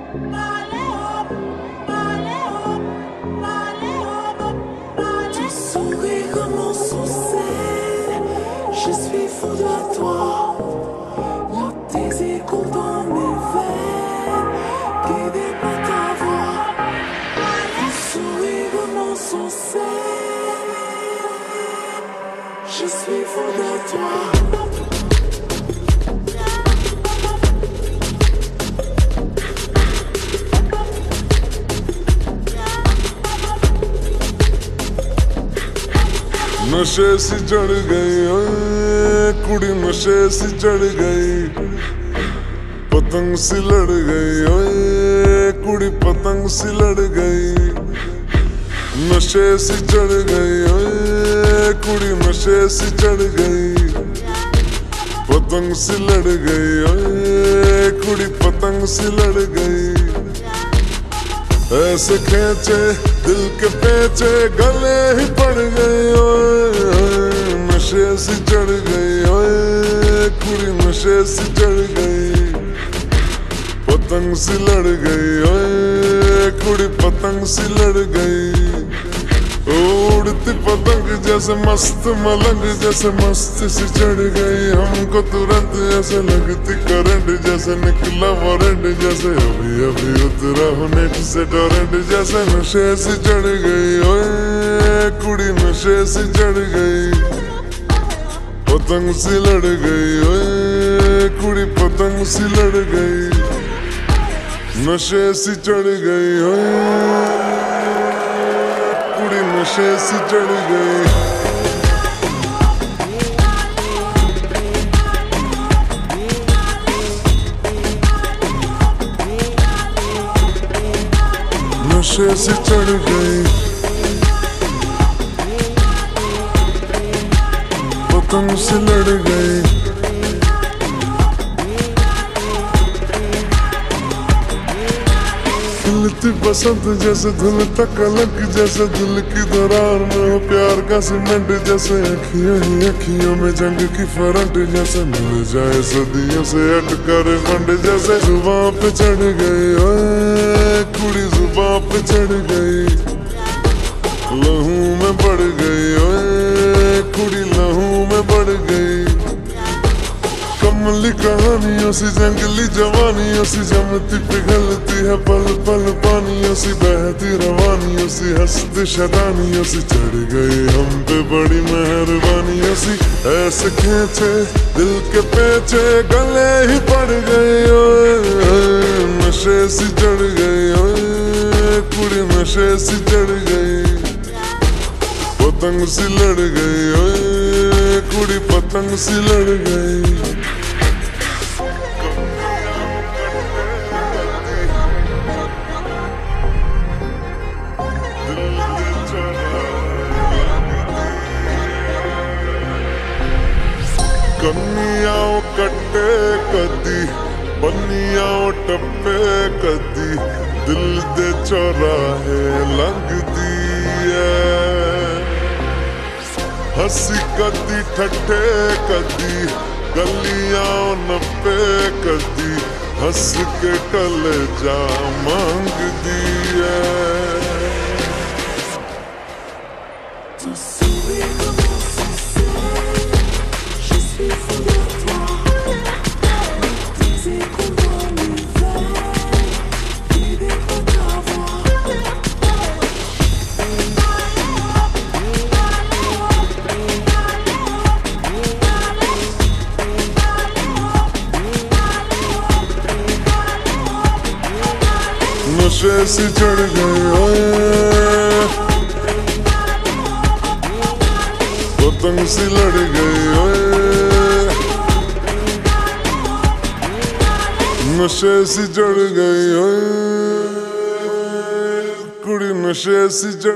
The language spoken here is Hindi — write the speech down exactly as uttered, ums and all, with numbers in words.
Ton sourire comment sait, je suis fou de toi. Là tes échos dans mes veines, guidés par ta voix. Ton sourire comment sait, je suis fou de toi. नशे सी चढ़ गई ओए कुड़ी नशे सी चढ़ गई पतंग सी लड़ गई ओए कुड़ी पतंग सी लड़ गई नशे सी चढ़ गई ओए कुड़ी नशे सी चढ़ गई पतंग सी लड़ गई ओए कुड़ी पतंग सी लड़ गई ऐसे खेचे दिल के पेचे गले ही पड़ गए ओए नशे सी चढ़ गई ओए कुड़ी नशे सी चढ़ गई पतंग सी लड़ गई ओए कुड़ी पतंग सी लड़ गई उड़ती पतंग जैसे मस्त मलंग जैसे मस्त सी चढ़ गई हमको तुरंत ऐसे लगती करंट जैसे निकला वारंट जैसे अभी अभी उतरा हूँ नेट से टोरेंट जैसे नशे सी चढ़ गई ओए कुड़ी नशे सी चढ़ गई पतंग सी लड़ गई ओए कुड़ी पतंग सी लड़ गई नशे सी चढ़ गई ओए कुड़ी नशे सी चढ़ गई नशे सी चढ़ गई पतंग सी लड़ गई खिलती बसंत जैसे धुल तक अलग जैसे दिल की दरार में हो प्यार का सीमेंट जैसे अखियों ही अखियों में जंग की फरंट जैसे मिल जाए सदियों से अटकर फंड जैसे जुबां पे चढ़ गई ओए कुड़ी जुबां पे चढ़ गई लहू में बढ़ गई ओए कुड़ी लहू में बढ़ गई कमली कहानियों सी जंगली जवानियों सी जमती पिघलती है पल पल पानियों सी बहती रवानियों सी हंसती शरानियों सी चढ़ गई हम पे बड़ी मेहरबानियों सी ऐसे खेचे दिल के पेचे गले ही पड़ गए ओए नशे सी चढ़ गई ओए कुड़ी नशे सी चढ़ गई पतंग सी लड़ गई ओए कुड़ी पतंग सी लड़ गई कन्नियाओ कट्टे कदी बन्नियाओ टप्पे कदी दिल दे चौराहे लंघदी है हंसी कदी ठट्ठे कदी गलियां नप्पे कदी हंस के टल जा मांगदी है Ton sourire comment sait, je suis fou de toi. Tes échos dans mes veines, guidés par ta voix. नशे सी चढ़ गई ओए पतंग सी लड़ गई ओए नशे सी चढ़ गई ओए कुड़ी नशे सी चढ़